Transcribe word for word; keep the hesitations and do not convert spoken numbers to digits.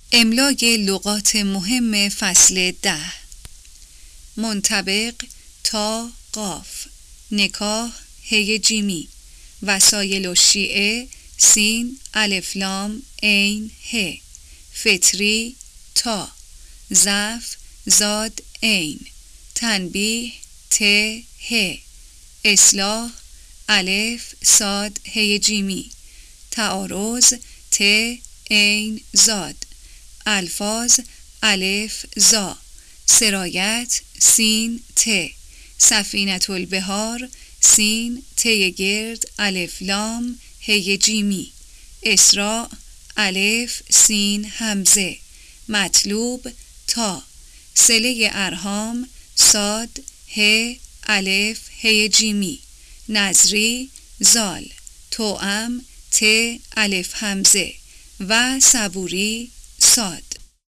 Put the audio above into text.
املای لغات مهم فصل ده. منطبق تا قاف. نکاح هی جیمی. وسایل الشیعه سین الف لام عین ه. فطری تا. ضعف زاد عین. تنبیه ت ه. اصلاح الف صاد هی جیمی. تعارض ت عین زاد. الفاظ الف زا. سرایت سین ت. سفینة البحار سین ت گرد الف لام هی جیمی. اسراء الف سین همزه. مطلوب تا. صله ارحام صاد ه الف هی جیمی. نظری زال. توأم ت الف همزه و صبوری صاد.